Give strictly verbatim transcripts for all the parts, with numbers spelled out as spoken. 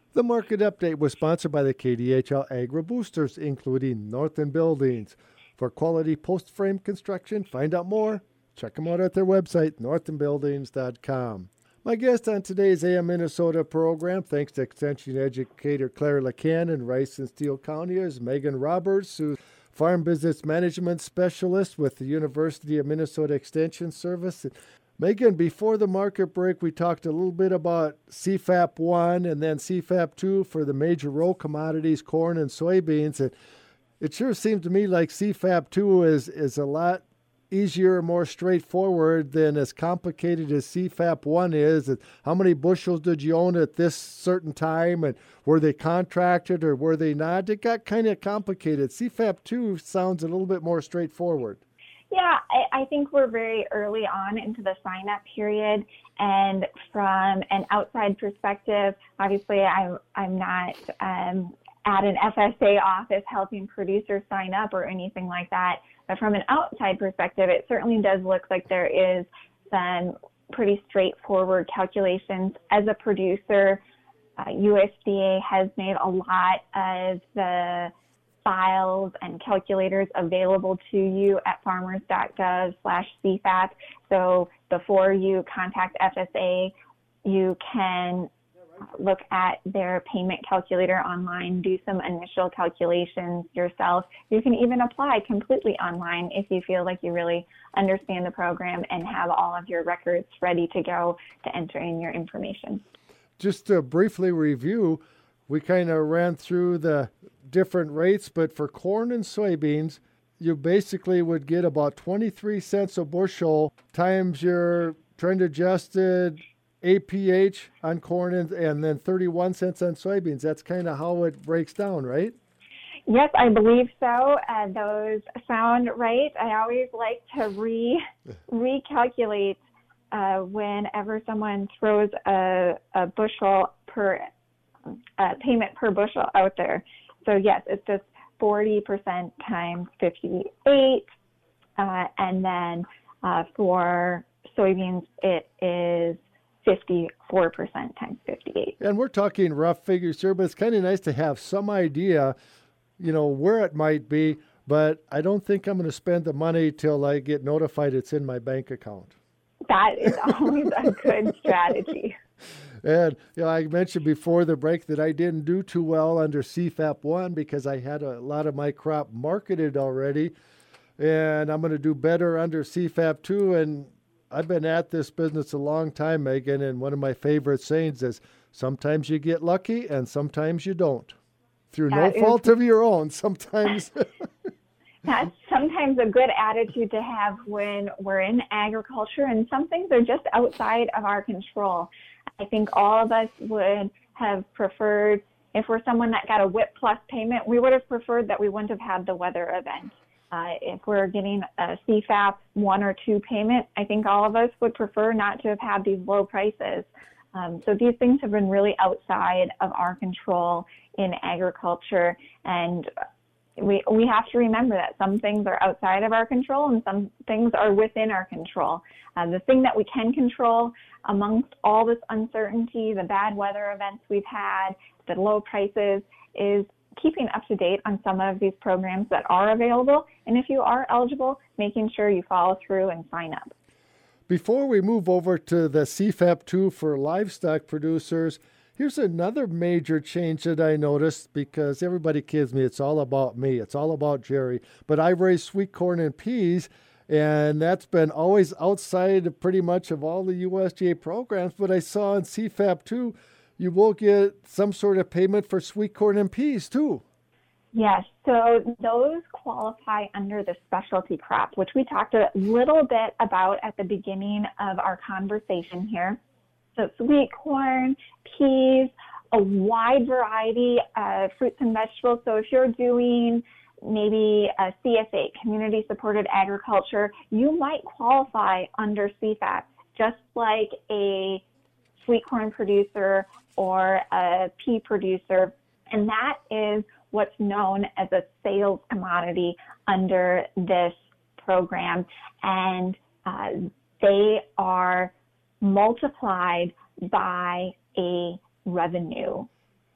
The market update was sponsored by the K D H L Agri Boosters, including Northern Buildings. For quality post frame construction, find out more. Check them out at their website, northern buildings dot com. My guest on today's A M Minnesota program, thanks to Extension educator Claire LeCan in Rice and Steele County, is Megan Roberts, who's Farm Business Management Specialist with the University of Minnesota Extension Service. Megan, before the market break, we talked a little bit about C FAP one and then C FAP two for the major row commodities, corn and soybeans. And it sure seemed to me like C FAP two is, is a lot easier, more straightforward than as complicated as C FAP one is. And how many bushels did you own at this certain time? And were they contracted or were they not? It got kind of complicated. C FAP two sounds a little bit more straightforward. Yeah, I, I think we're very early on into the sign-up period, and from an outside perspective, obviously I'm I'm not um, at an F S A office helping producers sign up or anything like that. But from an outside perspective, it certainly does look like there is some pretty straightforward calculations. As a producer, uh, U S D A has made a lot of the files and calculators available to you at farmers dot gov slash C FAP. So before you contact F S A, you can look at their payment calculator online, do some initial calculations yourself. You can even apply completely online if you feel like you really understand the program and have all of your records ready to go to enter in your information. Just to briefly review, we kind of ran through the different rates, but for corn and soybeans, you basically would get about twenty-three cents a bushel times your trend adjusted A P H on corn and, and then thirty-one cents on soybeans. That's kind of how it breaks down, right? Yes, I believe so. Uh, those sound right. I always like to re recalculate uh, whenever someone throws a, a bushel per uh, payment per bushel out there. So yes, it's just forty percent times fifty-eight, uh, and then uh, for soybeans it is fifty-four percent times fifty-eight. And we're talking rough figures here, but it's kind of nice to have some idea, you know, where it might be, but I don't think I'm going to spend the money till I get notified it's in my bank account. That is always a good strategy. And you know, I mentioned before the break that I didn't do too well under C FAP one because I had a lot of my crop marketed already, and I'm going to do better under C FAP two. And I've been at this business a long time, Megan, and one of my favorite sayings is, sometimes you get lucky and sometimes you don't. Through That no is- fault of your own, sometimes. That's sometimes a good attitude to have when we're in agriculture, and some things are just outside of our control. I think all of us would have preferred, if we're someone that got a WHIP plus payment, we would have preferred that we wouldn't have had the weather event. Uh, if we're getting a C FAP one or two payment, I think all of us would prefer not to have had these low prices. Um, so these things have been really outside of our control in agriculture, and we we have to remember that some things are outside of our control and some things are within our control. Uh, the thing that we can control amongst all this uncertainty, the bad weather events we've had, the low prices, is keeping up to date on some of these programs that are available. And if you are eligible, making sure you follow through and sign up. Before we move over to the C FAP two for livestock producers, here's another major change that I noticed, because everybody kids me, it's all about me, it's all about Jerry. But I raise sweet corn and peas, and that's been always outside of pretty much of all the U S D A programs. But I saw in C FAP two, you will get some sort of payment for sweet corn and peas too. Yes, so those qualify under the specialty crop, which we talked a little bit about at the beginning of our conversation here. So sweet corn, peas, a wide variety of fruits and vegetables. So if you're doing maybe a C S A, Community Supported Agriculture, you might qualify under C FAP, just like a sweet corn producer or a pea producer. And that is what's known as a sales commodity under this program. And uh, they are multiplied by a revenue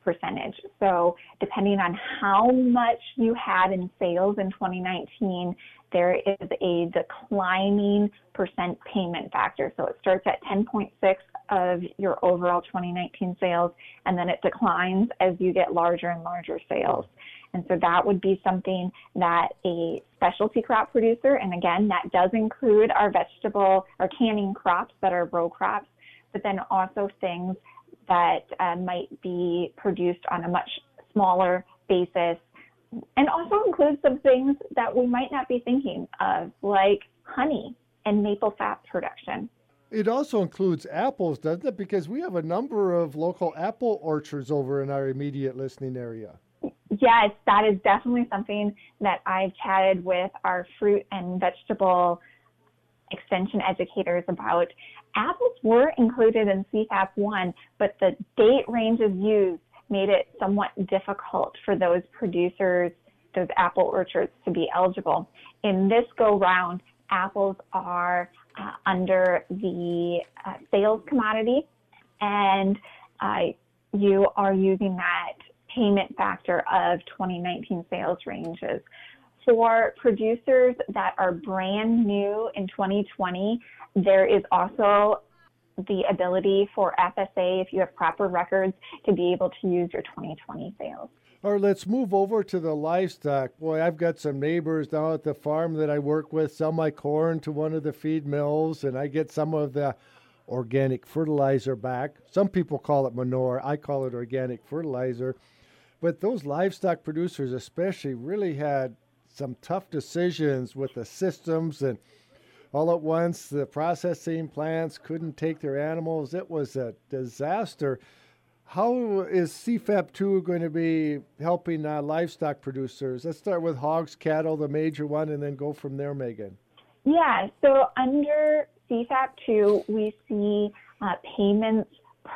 percentage. So depending on how much you had in sales in twenty nineteen, there is a declining percent payment factor. So it starts at ten point six of your overall twenty nineteen sales, and then it declines as you get larger and larger sales. And so that would be something that a specialty crop producer, and again, that does include our vegetable or canning crops that are row crops, but then also things that uh, might be produced on a much smaller basis, and also includes some things that we might not be thinking of, like honey and maple sap production. It also includes apples, doesn't it? Because we have a number of local apple orchards over in our immediate listening area. Yes, that is definitely something that I've chatted with our fruit and vegetable extension educators about. Apples were included in C FAP one, but the date ranges used made it somewhat difficult for those producers, those apple orchards, to be eligible. In this go round, apples are uh, under the uh, sales commodity, and uh, you are using that payment factor of twenty nineteen sales ranges. For producers that are brand new in twenty twenty, there is also the ability for F S A, if you have proper records, to be able to use your twenty twenty sales. All right, let's move over to the livestock. Boy, I've got some neighbors down at the farm that I work with, sell my corn to one of the feed mills, and I get some of the organic fertilizer back. Some people call it manure. I call it organic fertilizer. But those livestock producers especially really had some tough decisions with the systems, and all at once the processing plants couldn't take their animals. It was a disaster. How is C FAP two going to be helping uh, livestock producers? Let's start with hogs, cattle, the major one, and then go from there, Megan. Yeah, so under C FAP two, we see uh, payments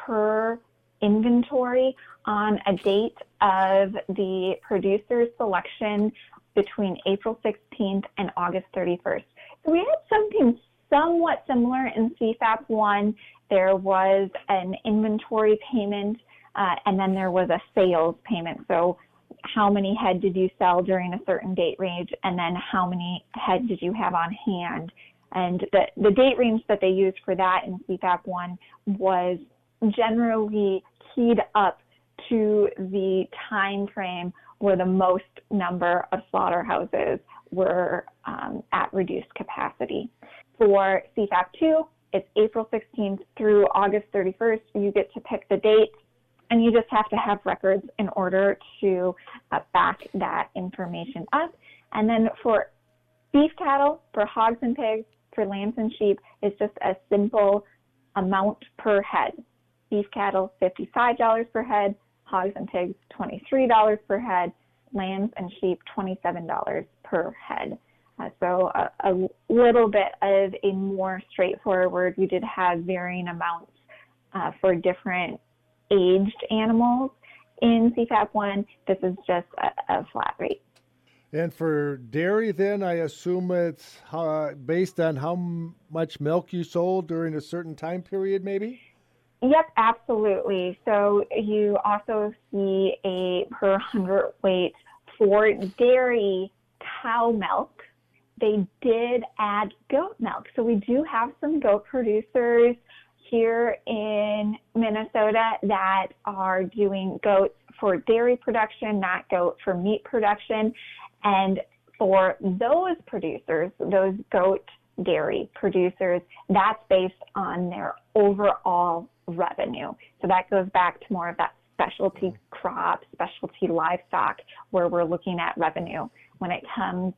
per inventory on a date of the producer's selection between April sixteenth and August thirty-first. So we had something somewhat similar in C FAP one. There was an inventory payment, uh, and then there was a sales payment. So how many head did you sell during a certain date range, and then how many head did you have on hand? And the, the date range that they used for that in C FAP one was generally keyed up to the time frame where the most number of slaughterhouses were um, at reduced capacity. For C FAP two, it's April sixteenth through August thirty-first. You get to pick the date, and you just have to have records in order to uh, back that information up. And then for beef cattle, for hogs and pigs, for lambs and sheep, it's just a simple amount per head. Beef cattle, fifty-five dollars per head. Hogs and pigs, twenty-three dollars per head. Lambs and sheep, twenty-seven dollars per head. Uh, so a, a little bit of a more straightforward. We did have varying amounts uh, for different aged animals in C FAP one. This is just a, a flat rate. And for dairy, then, I assume it's uh, based on how m- much milk you sold during a certain time period, maybe? Yep, absolutely. So you also see a per hundredweight for dairy cow milk. They did add goat milk. So we do have some goat producers here in Minnesota that are doing goats for dairy production, not goat for meat production. And for those producers, those goat dairy producers, that's based on their overall revenue. So that goes back to more of that specialty crop, specialty livestock, where we're looking at revenue. When it comes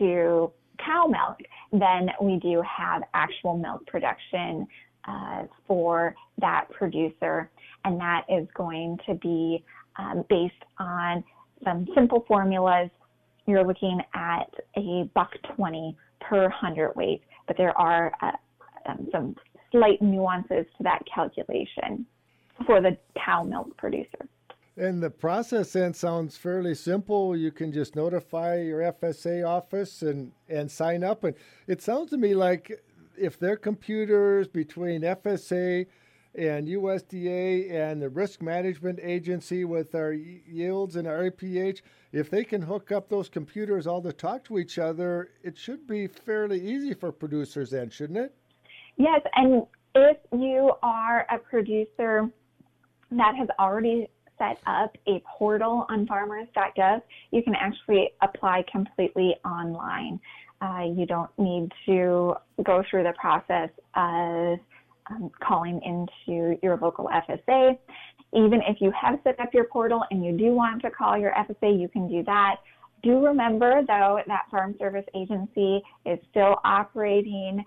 to cow milk, then we do have actual milk production uh, for that producer, and that is going to be um, based on some simple formulas. You're looking at a buck twenty per hundredweight, but there are uh, um, some slight nuances to that calculation for the cow milk producer. And the process then sounds fairly simple. You can just notify your F S A office and, and sign up. And it sounds to me like if their computers between F S A and U S D A and the Risk Management Agency with our yields and our A P H, if they can hook up those computers all to talk to each other, it should be fairly easy for producers then, shouldn't it? Yes, and if you are a producer that has already set up a portal on farmers dot gov, you can actually apply completely online. Uh, you don't need to go through the process of um, calling into your local F S A. Even if you have set up your portal and you do want to call your F S A, you can do that. Do remember, though, that Farm Service Agency is still operating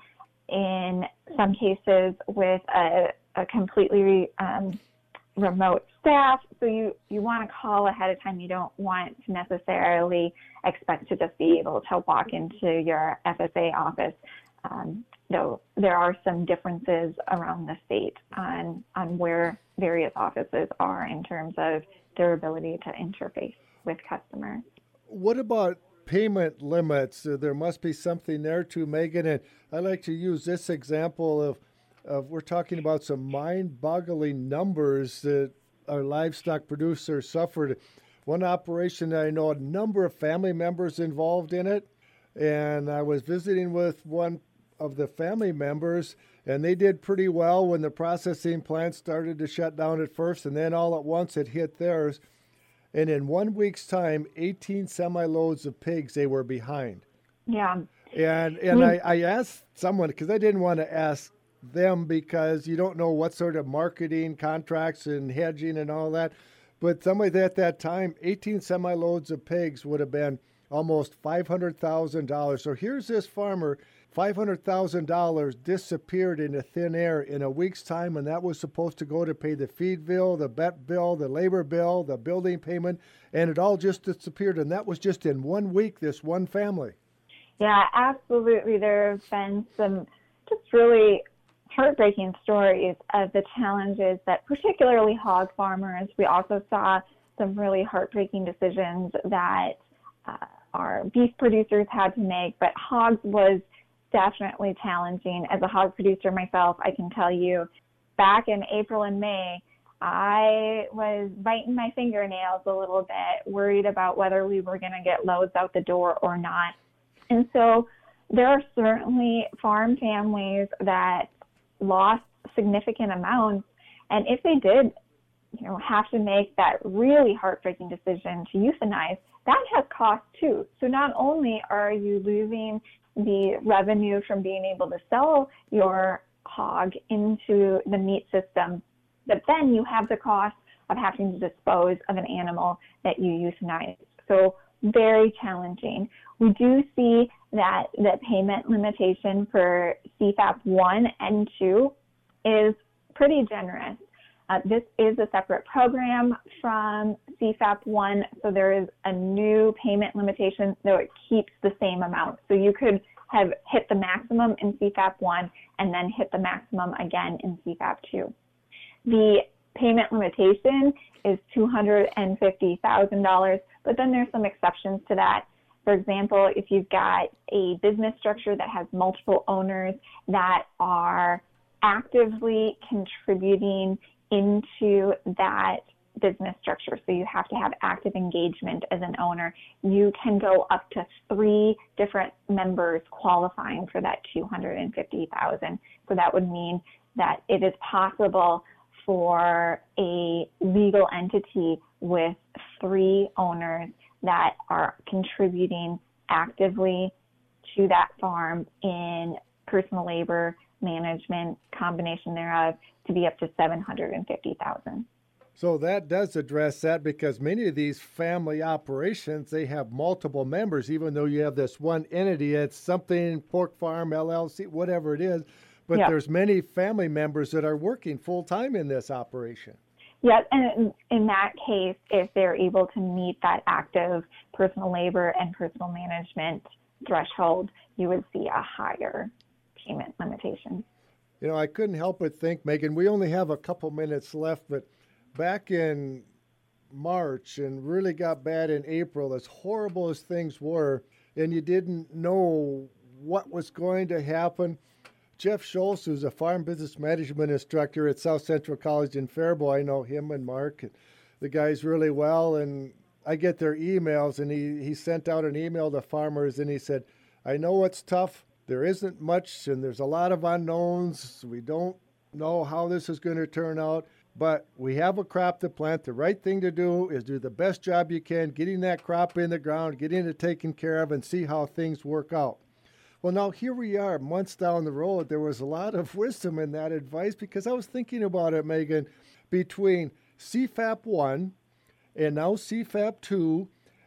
in some cases with a, a completely um, remote staff. So you, you want to call ahead of time. You don't want to necessarily expect to just be able to walk into your F S A office. Um, though there are some differences around the state on, on where various offices are in terms of their ability to interface with customers. What about payment limits? Uh, there must be something there too, Megan. And I like to use this example of, of we're talking about some mind-boggling numbers that our livestock producers suffered. One operation I know a number of family members involved in it, and I was visiting with one of the family members, and they did pretty well when the processing plant started to shut down at first, and then all at once it hit theirs. And in one week's time, eighteen semi-loads of pigs they were behind. Yeah. And and mm. I, I asked someone, because I didn't want to ask them because you don't know what sort of marketing contracts and hedging and all that. But somebody at that time, eighteen semi-loads of pigs would have been almost five hundred thousand dollars. So here's this farmer, five hundred thousand dollars disappeared into thin air in a week's time, and that was supposed to go to pay the feed bill, the vet bill, the labor bill, the building payment, and it all just disappeared. And that was just in one week, this one family. Yeah, absolutely. There have been some just really heartbreaking stories of the challenges that particularly hog farmers. We also saw some really heartbreaking decisions that uh, our beef producers had to make, but hogs was definitely challenging. As a hog producer myself, I can tell you, back in April and May, I was biting my fingernails a little bit, worried about whether we were going to get loads out the door or not. And so there are certainly farm families that lost significant amounts. And if they did, you know, have to make that really heartbreaking decision to euthanize, that has cost too. So not only are you losing the revenue from being able to sell your hog into the meat system, but then you have the cost of having to dispose of an animal that you euthanize. So very challenging. We do see that the payment limitation for C FAP one and two is pretty generous. Uh, this is a separate program from C FAP one, so there is a new payment limitation, though it keeps the same amount. So you could have hit the maximum in C FAP one and then hit the maximum again in C FAP two. The payment limitation is two hundred fifty thousand dollars, but then there's some exceptions to that. For example, if you've got a business structure that has multiple owners that are actively contributing into that business structure, so you have to have active engagement as an owner, you can go up to three different members qualifying for that two hundred fifty thousand dollars. So that would mean that it is possible for a legal entity with three owners that are contributing actively to that farm in personal labor, management, combination thereof, to be up to seven hundred fifty thousand dollars. So that does address that, because many of these family operations, they have multiple members, even though you have this one entity. It's something pork farm, L L C, whatever it is. But yeah, there's many family members that are working full-time in this operation. Yes, and in that case, if they're able to meet that active personal labor and personal management threshold, you would see a higher payment limitation. You know, I couldn't help but think, Megan, we only have a couple minutes left, but back in March and really got bad in April, as horrible as things were, and you didn't know what was going to happen, Jeff Schultz, who's a farm business management instructor at South Central College in Faribault. I know him and Mark, the guys, really well, and I get their emails, and he, he sent out an email to farmers, and he said, I know it's tough. There isn't much, and there's a lot of unknowns. We don't know how this is going to turn out, but we have a crop to plant. The right thing to do is do the best job you can, getting that crop in the ground, getting it taken care of, and see how things work out. Well, now here we are, months down the road. There was a lot of wisdom in that advice because I was thinking about it, Megan, between C FAP one and now C FAP two,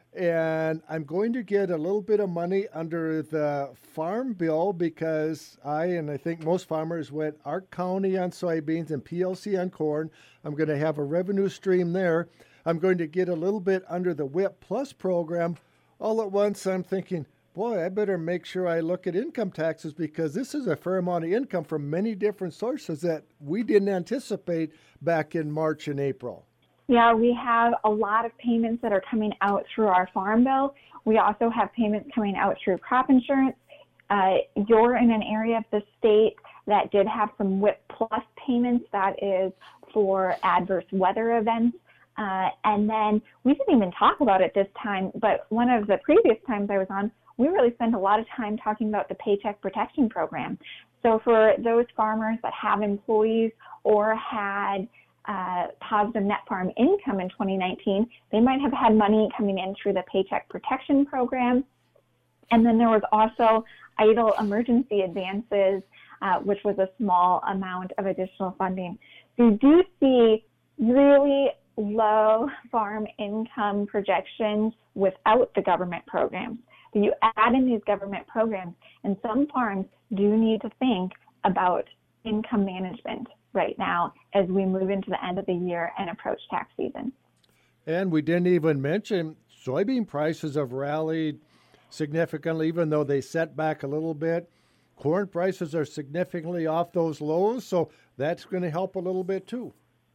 and I'm going to get a little bit of money under the farm bill because I, and I think most farmers, went Arc County on soybeans and P L C on corn. I'm going to have a revenue stream there. I'm going to get a little bit under the W I P Plus program. All at once, I'm thinking, boy, I better make sure I look at income taxes because this is a fair amount of income from many different sources that we didn't anticipate back in March and April. Yeah, we have a lot of payments that are coming out through our farm bill. We also have payments coming out through crop insurance. Uh, you're in an area of the state that did have some W I P Plus payments. That is for adverse weather events. Uh, and then we didn't even talk about it this time, but one of the previous times I was on, we really spent a lot of time talking about the Paycheck Protection Program. So for those farmers that have employees or had Uh, positive net farm income in twenty nineteen, they might have had money coming in through the Paycheck Protection Program. And then there was also idle emergency advances, uh, which was a small amount of additional funding. So you do see really low farm income projections without the government programs. So you add in these government programs, and some farms do need to think about income management right now as we move into the end of the year and approach tax season. And we didn't even mention soybean prices have rallied significantly, even though they set back a little bit. Corn prices are significantly off those lows, so that's going to help a little bit too.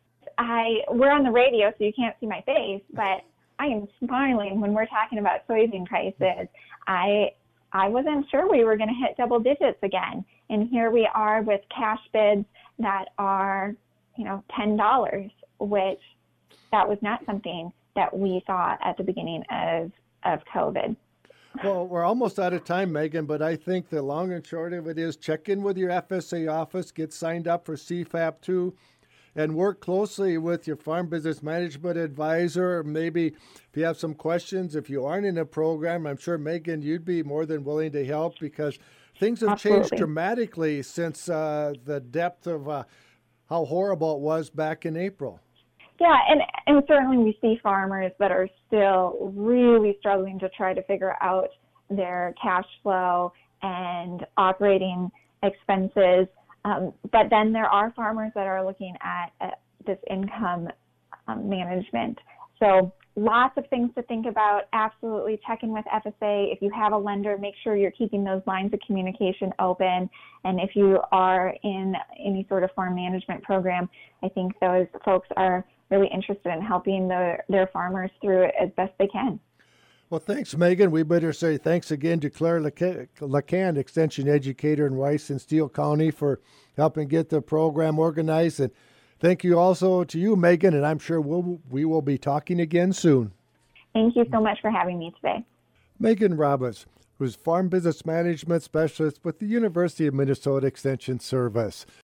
I we're on the radio, so you can't see my face, but I am smiling when we're talking about soybean prices. I I wasn't sure we were going to hit double digits again, and here we are with cash bids that are, you know, ten dollars, which that was not something that we thought at the beginning of, of COVID. Well, we're almost out of time, Megan, but I think the long and short of it is check in with your F S A office, get signed up for C FAP two, and work closely with your farm business management advisor. Maybe if you have some questions, if you aren't in a program, I'm sure, Megan, you'd be more than willing to help because things have Absolutely. changed dramatically since uh, the depth of uh, how horrible it was back in April. Yeah, and, and certainly we see farmers that are still really struggling to try to figure out their cash flow and operating expenses. Um, but then there are farmers that are looking at, at this income um, management. So lots of things to think about. Absolutely check in with F S A. If you have a lender, make sure you're keeping those lines of communication open. And if you are in any sort of farm management program, I think those folks are really interested in helping the, their farmers through it as best they can. Well, thanks, Megan. We better say thanks again to Claire LeCan, Extension Educator in Rice and Steele County, for helping get the program organized. And thank you also to you, Megan, and I'm sure we'll, we will be talking again soon. Thank you so much for having me today. Megan Roberts, who's Farm Business Management Specialist with the University of Minnesota Extension Service.